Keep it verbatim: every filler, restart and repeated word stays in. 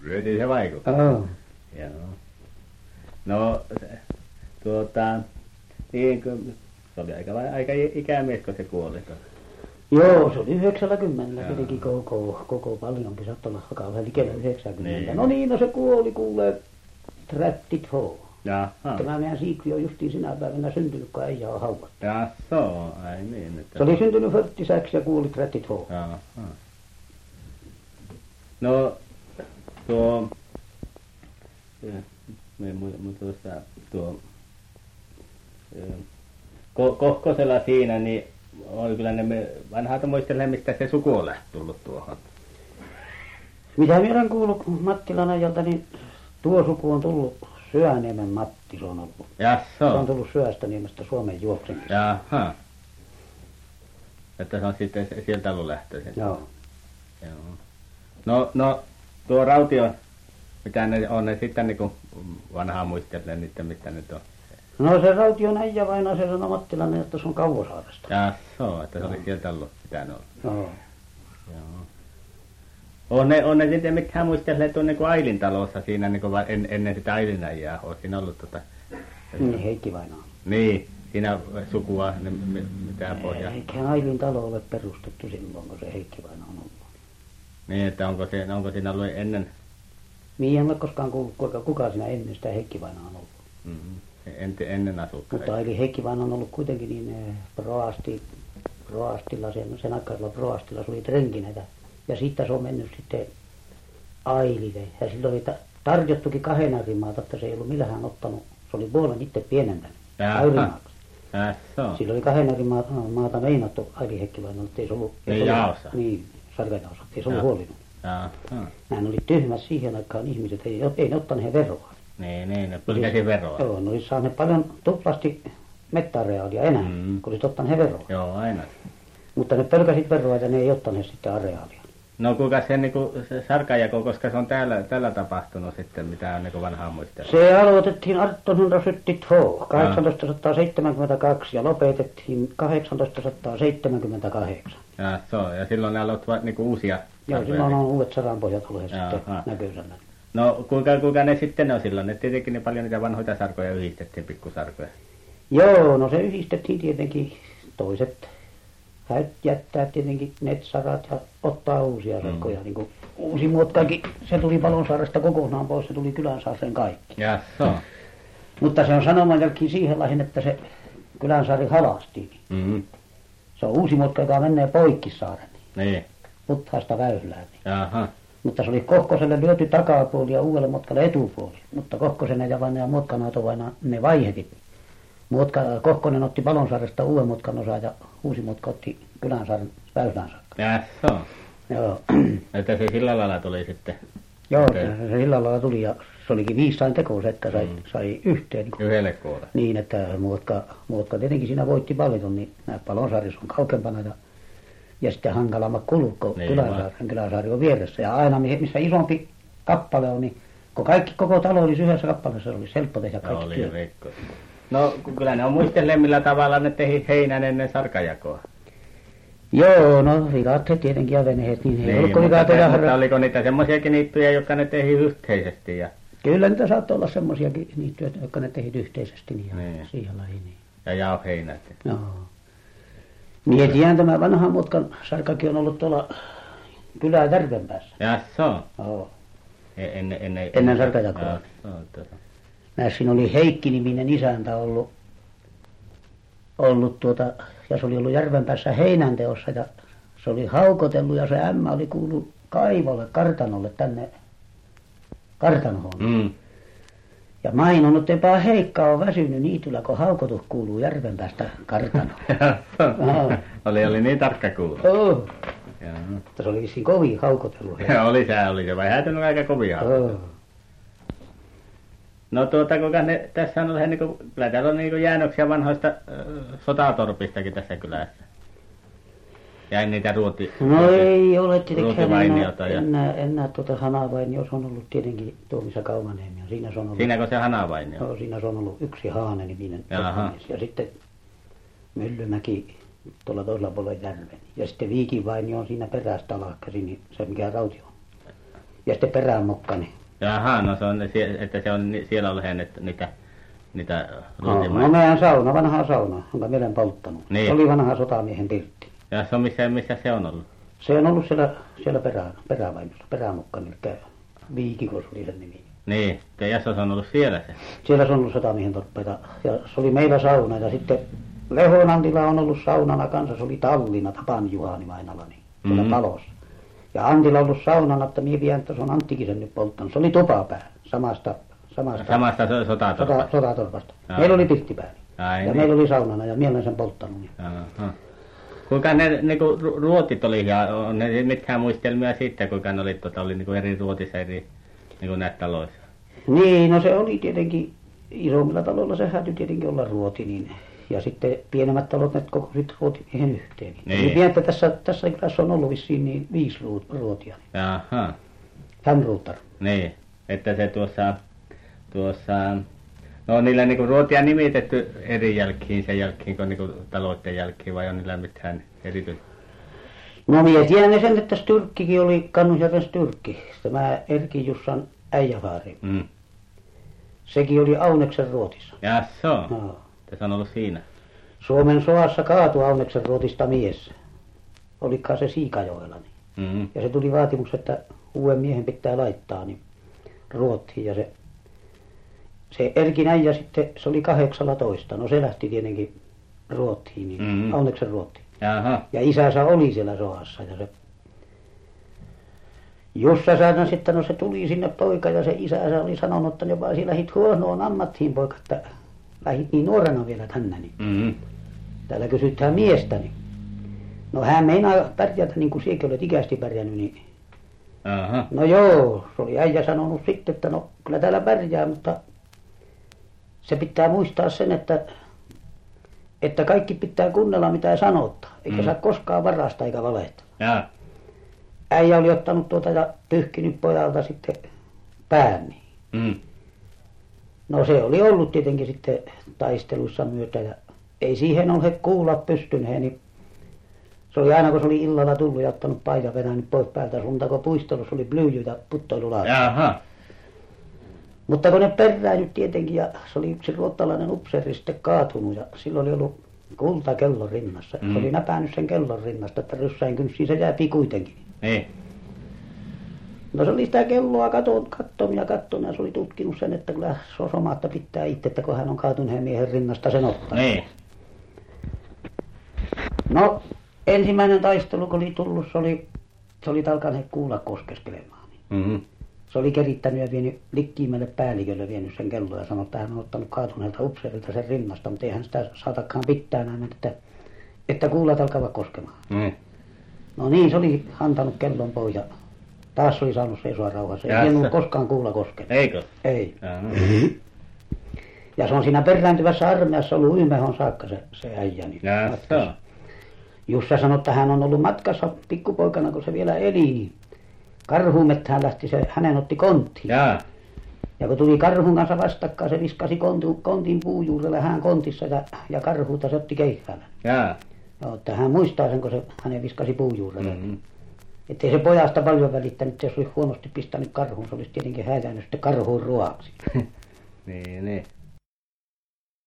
Kyllä se vaikuttaa. Joo. Joo. No, tuota, niin, se oli aika, aika ikämies, kun se kuoli. Joo, se oli yhdeksälläkymmenellä kuitenkin koko, koko paljonkin, saattoi olla alkaa vähän likellä yhdeksänkymmentä. Niin. No niin, no se kuoli kuulee trättit hoo. Jaha. Tämä meidän Siikvi on justiin sinä päivänä syntynyt, kun äijä on haudattu. Jaså, ai niin. Että... Se oli syntynyt förttisäksi ja kuoli trättit hoo. Jaha. No, tuo, me mutta tuossa, tuo, Ko, Kohkosella siinä, niin oli kyllä ne me vanhat muistelee, mistä se suku on tullut tuohon. Mitä minä olen kuullut Mattilan ajalta, niin tuo suku on tullut Syöniemen Matti, se on ollut. Jaså. Se on tullut Syöstäniemestä Suomen juoksen. Jaha. Että se on sitten sieltä ollut lähtöisin. Joo. Joo. No, no tuo Rautio, mitä ne on ne sitten niin kuin vanhaa muistelee niitä, mitä nyt on. No se Raution äijä vainaa se sanoi Mattilainen, että se on Kauvosaaresta. Jaså, että se oli sieltä ollut pitänyt olla. Joo. Joo. On ne, on ne sitten mitään muistelee tuonne niin kuin Ailin talossa siinä niin kuin en, ennen sitä Ailin äijää. On siinä ollut tota... Niin, Heikki vainaa. Niin, siinä sukua, ne, mitä pohjaa. Eikä Ailin talo ole perustettu silloin, kun se Heikki vainaa on ollut. Niin, että onko, se, onko siinä ollut ennen... Niin, en ole koskaan kuullut, kuinka kuka siinä ennen sitä Heikki vainaa on ollut. Mm-hmm. En, ennen asukkaita. Mutta eli Heikki vainaa on ollut kuitenkin niin proasti, proastilla, sen, sen aikaisella proastilla se oli renkinä. Ja siitä se on mennyt sitten Ailille. Ja silloin oli ta- tarjottukin kahden arimaata, että se ei ollut millään ottanut. Se oli puolen itse pienentänyt. Ailimaaksi. Sillä oli kahden arimaata maata meinattu Aili Heikki vainaa, että ei se ollut... Niin jaossa. Niin, sarkajaossa, ei se ollut huolinut. Jaha. Näin oli tyhmät siihen aikaan ihmiset, ei, ei ne ottaneet veroa. Niin, niin, ne pylkäsi veroa. Joo, ne olisi saaneet paljon tuplasti mettäareaalia enää, mm. kun olisi ottaneet veroa. Joo, aina. Mutta ne pelkäsit veroa ja ne ei ottaneet sitten areaalia. No kuinka se, niin kuin, se sarkajako, koska se on täällä, täällä tapahtunut sitten, mitä on niin vanhaa muistella? Se aloitettiin artonhundrasyttiotvå, kahdeksantoistasataaseitsemänkymmentäkaksi ja lopetettiin kahdeksantoistasataaseitsemänkymmentäkahdeksan. Ja, so, ja silloin ne aloittivat niin uusia Joo, silloin on uudet saranpohjat olleet sitten näköisellä. No kuinka, kuinka ne sitten on silloin? Ne tietenkin niin paljon niitä vanhoita sarkoja yhdistettiin, pikkusarkoja. Joo, no se yhdistettiin tietenkin. Toiset jättää tietenkin netsarat ja ottaa uusia sarkoja. Mm. Niin kuin uusi muotkaakin, se tuli Palonsaaresta kokonaan pois, se tuli Kylänsaareen kaikki. Ja, so. Mutta se on sanomaankin siihen laihin, että se Kylänsaari halastiin. Mm-hmm. Se on uusi muotka, joka menee poikkisaaren. Niin. Puthaasta väylään. Jaha. Mutta se oli Kohkoselle lyöty takapuoli ja uudelle mutkalle etupuoli. Mutta Kohkosen ja vain ja Muotkanaito vain ne vaihetit. Muotka, Kohkonen otti Palonsaaresta uuden mutkan osaa ja uusi mutka otti Kylänsaaren väylään saakka. Jaså. Joo. Että se sillä lailla tuli sitten. Joo, että... se sillä lailla tuli ja se olikin viisain teko se, että sai, mm. sai yhteen. Niin, yhdelle koolle. Niin, että muotka, muotka tietenkin siinä voitti paljon, niin nämä Palonsaarissa on kaukempana ja ja sitten hankalammat kulut, kun niin, Kylänsaari, Kylänsaari on vieressä. Ja aina missä isompi kappale on, niin kun kaikki, koko talo olisi yhdessä kappaleessa, se olisi helppo tehdä kaikki oli työt. Veikko. No kyllä ne on muistelleet, millä tavalla ne tehi heinän ennen sarkajakoa. Joo, no vikat tietenkin ja veneet, niin, niin ei ollut mutta, mutta, mutta oliko niitä semmoisiakin niittyjä, jotka ne tehi yhteisesti? Ja... Kyllä niitä saattoi olla semmoisiakin niittyjä, jotka ne tehi yhteisesti niin, niin. siihen lajiin. Niin. Ja jao heinät. Joo. Mietiään tämä vanha mutkan sarkakin on ollut tuolla kylän Järvenpäässä. Jaså? Joo. Ennen, ennen, ennen sarkajakoa. Siinä oli Heikki-niminen isäntä ollut, ollut tuota, ja se oli ollut Järvenpäässä heinänteossa ja se oli haukotellut ja se ämmä oli kuullut kaivolle, kartanolle tänne kartanoon. Mm. Ja mainonnut, että epä Heikka on väsynyt niityllä, kun haukotus kuuluu Järvenpäästä kartanoon. oli, oli niin tarkka kuulla. Oh. Mutta se oli vissiin kovin haukotellut. oli se, oli se, vai häytänyt aika kovin haukotellut. Oh. No tuota, kuinka ne, tässä on vähän niin kuin, kyllä täällä on niin kuin jäännöksiä vanhoista äh, sotatorpistakin tässä kylässä. Ja niitä ruoti... No ruoti, ei ole tietenkään enää, ja... enää, enää tuota Hanavainio, se on ollut tietenkin Tuomissa Kaumaniemi. Siinä se on ollut... Siinäkö se Hanavainio? No, siinä se on ollut yksi Haane-niminen. Ja sitten Myllymäki tuolla toisella puolella järven. Ja sitten Viikinvainio on siinä perästä alakkäsi, niin se mikä Rautio on. ja sitten Peräänmukkani. Jaha, no se on, että se on siellä ollut että niitä, niitä ruotimaita. No meidän sauna, vanha sauna, jonka minä olen polttanut. Niin. Se oli vanha sotamiehen pirtti. Ja se on missä, missä se on ollut? Se on ollut siellä, siellä perään, Perävainossa, Peräänmukkani, eli Viikikos oli sen nimi. Niin, ja se on ollut siellä se. Siellä se on ollut sotamiehen torppeita, ja se oli meillä sauna, ja sitten Lehon Antila on ollut saunana kanssa, se oli Tallinna, Tapan Juhani Mainalani, siellä Mm-hmm. talossa. Ja Antila on ollut saunana, että minä pidän, että se on Anttikin sen nyt polttanut. Se oli tupapää, samasta, samasta, Samasta so- sotatorpasta. sota, sotatorpasta. Jaa. Meillä oli pirttipää, Ai ja niin. meillä oli saunana, ja minä olen sen polttanut. Niin. Aha. Kuinka ne niinku ru- ruotit oli, ja on ne mitään muistelmia siitä, kuinka ne oli, tuota, oli niinku eri ruotissa eri niinku näissä taloissa? Niin, no se oli tietenkin, isommilla taloilla se häytyi tietenkin olla ruoti, niin, ja sitten pienemmät talot, ne kokoisit ruotimiehen yhteen. Niin. Niin pientä tässä, tässä kylässä on ollut vissiin niin viisi ruut- ruotia, Jaha, fem ruutar. niin, että se tuossa, tuossa, no on niillä niinku ruotia nimitetty eri jälkiin sen jälkiin, kuin niinku taloiden jälkiin, vai on niillä mitään erityistä? No minä tiedän sen, että Styrkkikin oli Kannusjärven Styrkki, tämä Erki Jussan äijävaari. Mm. Sekin oli Auneksen ruotissa. Ja se on, No. se on ollut siinä. Suomen soassa kaatui Auneksen ruotista mies. Olikaan se Siikajoella. Niin. Mm-hmm. Ja se tuli vaatimus, että uuden miehen pitää laittaa niin Ruottiin. Ja se, se Erkin äijä sitten, se oli kahdeksallatoista. No se lähti tietenkin Ruottiin, niin Mm-hmm. Auneksen Ruottiin. Jaha, Ja isänsä oli siellä soassa. Ja se Jussa sanoi sitten, no se tuli sinne poika ja se isänsä oli sanonut, että jopa sinä lähit huonoon ammattiin poika, että lähit niin nuorena vielä tänne. Niin. mm-hmm. Täällä kysytään miestäni. No hän meinaa pärjätä niin kuin sinäkin olet ikäisesti pärjännyt, niin Aha, no joo, se oli äijä sanonut sitten, että no kyllä täällä pärjää, mutta se pitää muistaa sen, että, että kaikki pitää kuunnella mitä sanottaa, eikä Mm. saa koskaan varasta eikä valehtaa. ja, Äijä oli ottanut tuota ja pyyhkinyt pojalta sitten pään. Niin. mm. No se oli ollut tietenkin sitten taisteluissa myötä ja ei siihen ole kuulla pystyneet, niin se oli aina kun se oli illalla tullut ja ottanut paidan vetänyt pois päältä suuntako puistelussa oli plyjy ja puttoilulaatu. Jaha, Mutta kun ne peräännyt tietenkin ja se oli yksi ruottalainen upseeri sitten kaatunut ja sillä oli ollut kulta kellon rinnassa. Mm. Se oli näpännyt sen kellon rinnasta, että ryssäin kynsiin se jääpi kuitenkin. niin, No se oli sitä kelloa katon, kattonut ja kattonut ja se oli tutkinut sen, että kyllä Sosomaatta pitää itse, että kun hän on kaatuneen miehen rinnasta sen ottaa. niin, No ensimmäinen taistelu kun oli tullut, se oli, se oli alkaneet kuulla koskeskelemaan. mm-hmm. Se oli kerittänyt ja vienyt likkiimmälle päällikölle vienyt sen kelloa ja sanoi, että hän on ottanut kaatuneelta upseerilta sen rinnasta, mutta ei hän sitä saatakaan pitää näin, että, että kuulat alkavat koskemaan. Mm. No niin, se oli antanut kellon pois ja taas se oli saanut seisoa rauhassa. Ei Jassa. tiennyt kuskkaan kuulla koskea. Eikö? Ei. Jaha. Ja se on siinä perääntyvässä armeijassa ollut Ymehon saakka se, se äijä. Niin Ja se matkassa. on. Jussa sanoi, että hän on ollut matkassa pikkupoikana, kun se vielä eli, niin Karhumettään lähti se, hänen otti konttiin. Jaa, Ja kun tuli karhun kanssa vastakkain, se viskasi kontu, kontin puujuurelle hän kontissa ja, ja karhuuta se otti keihäällä. jaa, No, että hän muistaa sen, kun se hänen viskasi puujuurelle. mm-hmm. Että ei se pojasta paljon välittänyt, että jos olisi huonosti pistänyt karhuun, se olisi tietenkin häitänyt sitten karhuun ruoaksi. niin, niin.